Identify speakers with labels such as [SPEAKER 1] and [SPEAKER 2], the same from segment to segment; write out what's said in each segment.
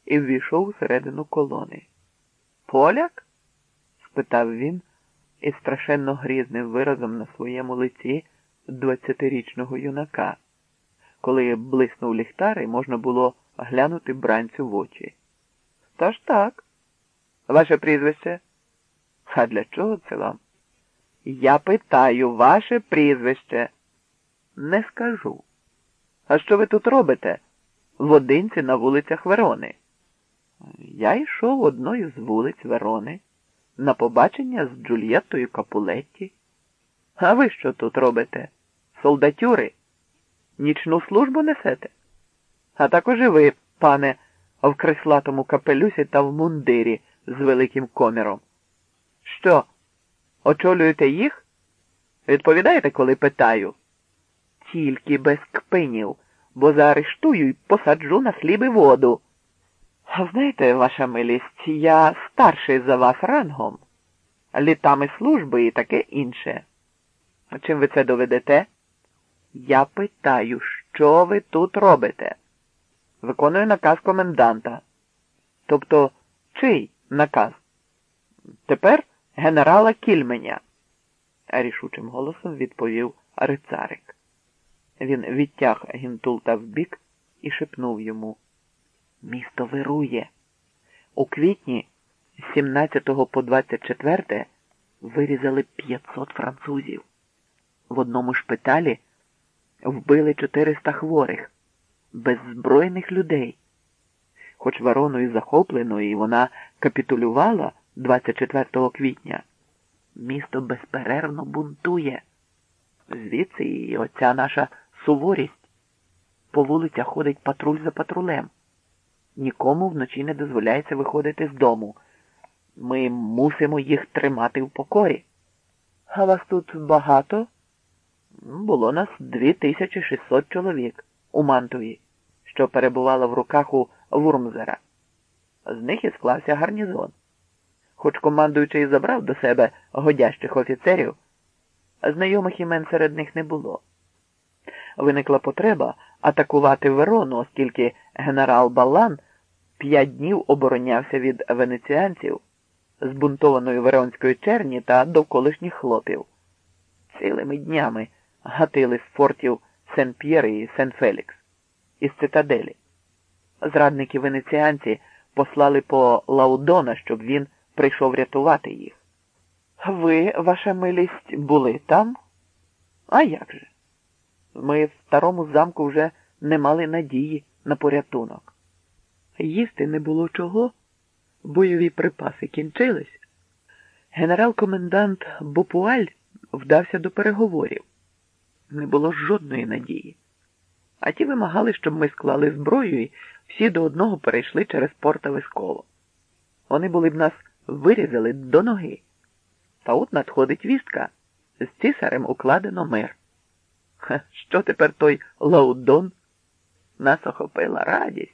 [SPEAKER 1] і ввійшов всередину колони. «Поляк?» – спитав він із страшенно грізним виразом на своєму лиці 20-річного юнака, коли блиснув ліхтар і можна було глянути бранцю в очі. «Та ж так. Ваше прізвище?» «А для чого це вам?» «Я питаю, ваше прізвище?» «Не скажу. А що ви тут робите? В одинці на вулицях Верони?» «Я йшов одною з вулиць Верони на побачення з Джульєттою Капулетті. А ви що тут робите? Солдатюри? Нічну службу несете? А також і ви, пане, в креслатому капелюсі та в мундирі з великим коміром. Що, очолюєте їх? Відповідаєте, коли питаю? Тільки без кпинів, бо заарештую і посаджу на хліб і воду. Знаєте, ваша милість, я старший за вас рангом, літами служби і таке інше. Чим ви це доведете? Я питаю, що ви тут робите? Виконую наказ коменданта. Тобто, чий наказ? Тепер генерала Кільменя, рішучим голосом відповів рицарик. Він відтяг Гінтулта вбік і шепнув йому: «Місто вирує. У квітні з 17 по 24 вирізали 500 французів. В одному шпиталі вбили 400 хворих, беззбройних людей. Хоч Вероною захоплено і вона капітулювала 24 квітня, місто безперервно бунтує. Звідси і оця наша суворість. По вулицях ходить патруль за патрулем. Нікому вночі не дозволяється виходити з дому. Ми мусимо їх тримати в покорі. А вас тут багато? Було нас 2600 чоловік у Мантові, що перебувало в руках у Вурмзера. З них і склався гарнізон. Хоч командуючий забрав до себе годящих офіцерів, знайомих імен серед них не було. Виникла потреба атакувати Верону, оскільки генерал Баллан 5 днів оборонявся від венеціанців, збунтованої Веронської черні та довколишніх хлопів. Цілими днями гатили з фортів Сен-П'єр і Сен-Фелікс, із цитаделі. Зрадники-венеціанці послали по Лаудона, щоб він прийшов рятувати їх. Ви, ваша милість, були там? А як же? Ми в старому замку вже не мали надії на порятунок. Їсти не було чого, бойові припаси кінчились. Генерал-комендант Бопуаль вдався до переговорів. Не було жодної надії. А ті вимагали, щоб ми склали зброю і всі до одного перейшли через Портове коло. Вони були б нас вирізали до ноги. Та от надходить вістка. З цісарем укладено мир. Що тепер той Лаудон? Нас охопила радість.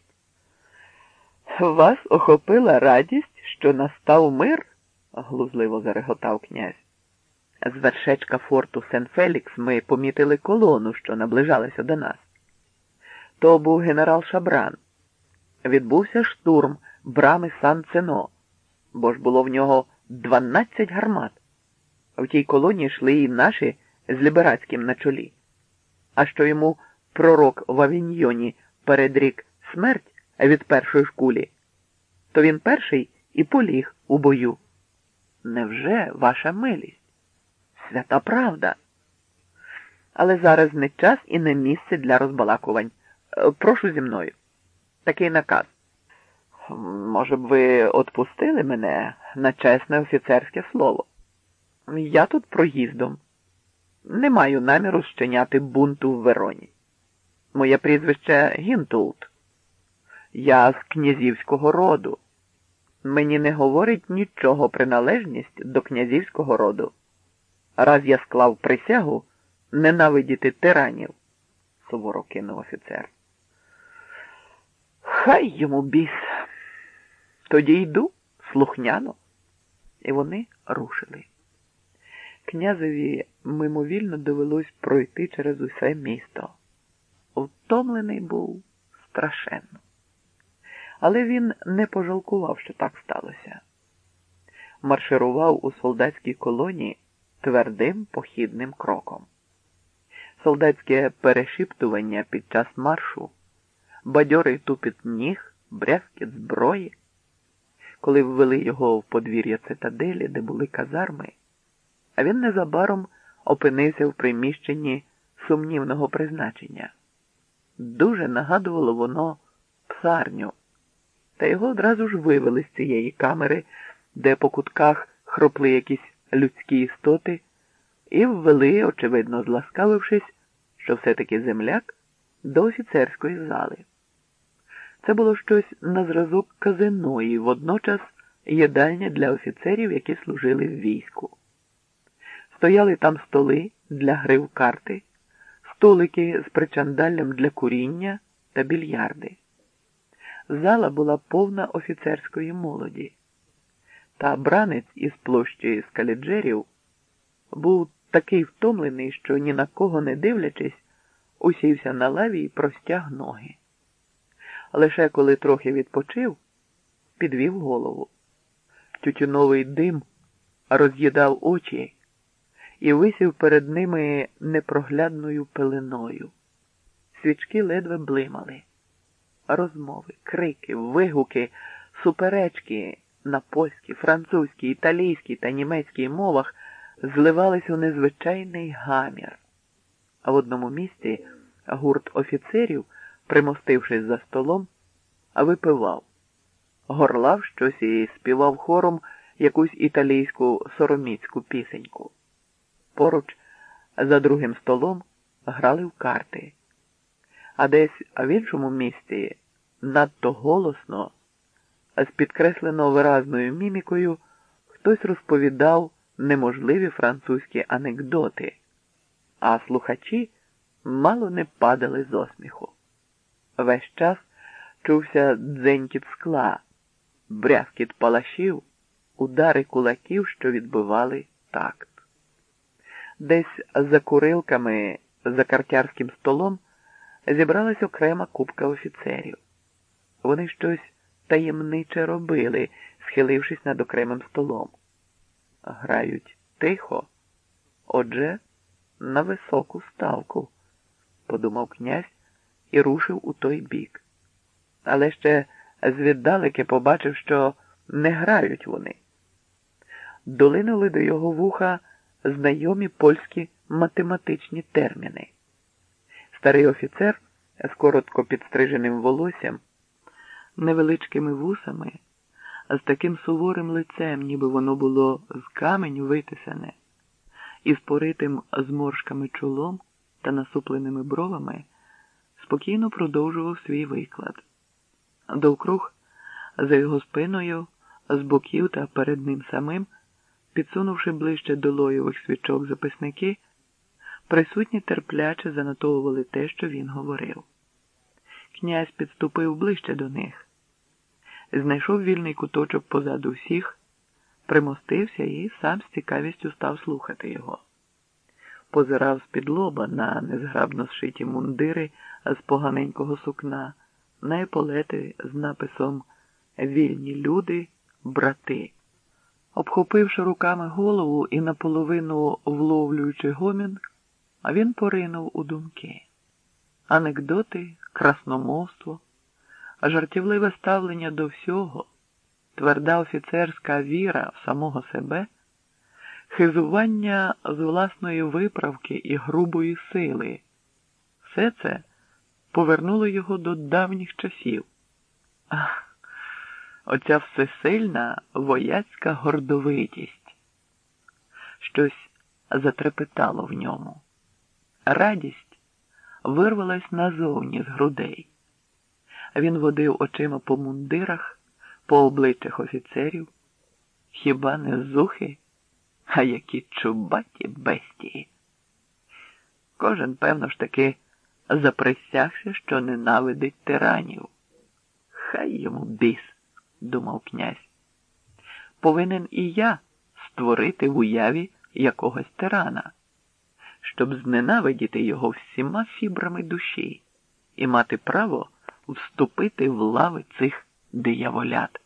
[SPEAKER 1] Вас охопила радість, що настав мир? Глузливо зареготав князь. З вершечка форту Сен-Фелікс ми помітили колону, що наближалася до нас. То був генерал Шабран. Відбувся штурм брами Сан-Цено, бо ж було в нього 12 гармат. В тій колоні йшли і наші з Ліберацьким на чолі. А що йому пророк в Авіньйоні передрік смерть від першої ж кулі, то він перший і поліг у бою. Невже, ваша милість? Свята правда. Але зараз не час і не місце для розбалакувань. Прошу зі мною. Такий наказ. Може б ви отпустили мене на чесне офіцерське слово? Я тут проїздом. Не маю наміру щиняти бунту в Вероні. Моє прізвище Гінтулт. Я з князівського роду. Мені не говорить нічого приналежність до князівського роду. Раз я склав присягу ненавидіти тиранів, суворо кинув офіцер. Хай йому біс. Тоді йду, слухняно. І вони рушили. Князеві мимовільно довелось пройти через усе місто. Втомлений був страшенно. Але він не пожалкував, що так сталося. Марширував у солдатській колоні твердим похідним кроком. Солдатське перешіптування під час маршу, бадьорий тупіт ніг, брязкіт зброї. Коли ввели його в подвір'я цитаделі, де були казарми, а він незабаром опинився в приміщенні сумнівного призначення. Дуже нагадувало воно псарню, та його одразу ж вивели з цієї камери, де по кутках хропли якісь людські істоти, і ввели, очевидно зласкавившись, що все-таки земляк, до офіцерської зали. Це було щось на зразок казино і водночас їдальня для офіцерів, які служили в війську. Стояли там столи для гри в карти, столики з причандаллям для куріння та більярди. Зала була повна офіцерської молоді. Та бранець із площі скаліджерів був такий втомлений, що ні на кого не дивлячись, усівся на лаві і простяг ноги. Лише коли трохи відпочив, підвів голову. Тютюновий дим роз'їдав очі і висів перед ними непроглядною пеленою. Свічки ледве блимали. Розмови, крики, вигуки, суперечки на польській, французькій, італійській та німецькій мовах зливались у незвичайний гамір. А в одному місці гурт офіцерів, примостившись за столом, випивав. Горлав щось і співав хором якусь італійську сороміцьку пісеньку. Поруч, за другим столом, грали в карти. А десь в іншому місці, надто голосно, з підкреслено виразною мімікою, хтось розповідав неможливі французькі анекдоти, а слухачі мало не падали з осміху. Весь час чувся дзенькіт скла, брязкіт палашів, удари кулаків, що відбивали такт. Десь за курилками, за картярським столом, зібралась окрема купка офіцерів. Вони щось таємниче робили, схилившись над окремим столом. Грають тихо, отже, на високу ставку, подумав князь і рушив у той бік. Але ще звіддалеки побачив, що не грають вони. Долинули до його вуха знайомі польські математичні терміни. Старий офіцер з коротко підстриженим волоссям, невеличкими вусами, з таким суворим лицем, ніби воно було з каменю витисане, і з поритим зморшками чолом та насупленими бровами, спокійно продовжував свій виклад. Довкруг, за його спиною, з боків та перед ним самим, підсунувши ближче до лоєвих свічок записники, присутні терпляче занотовували те, що він говорив. Князь підступив ближче до них, знайшов вільний куточок позаду всіх, примостився і сам з цікавістю став слухати його. Позирав з-під лоба на незграбно зшиті мундири з поганенького сукна, на еполети з написом «Вільні люди, брати». Обхопивши руками голову і наполовину вловлюючи гомін, а він поринув у думки. Анекдоти, красномовство, жартівливе ставлення до всього, тверда офіцерська віра в самого себе, хизування з власної виправки і грубої сили. Все це повернуло його до давніх часів. Ах, оця всесильна вояцька гордовитість. Щось затрепетало в ньому. Радість вирвалась назовні з грудей. Він водив очима по мундирах, по обличчях офіцерів. Хіба не зухи, а які чубаті бестії. Кожен, певно ж таки, заприсягся, що ненавидить тиранів. Хай йому біс, думав князь. Повинен і я створити в уяві якогось тирана, щоб зненавидіти його всіма фібрами душі і мати право вступити в лави цих дияволят.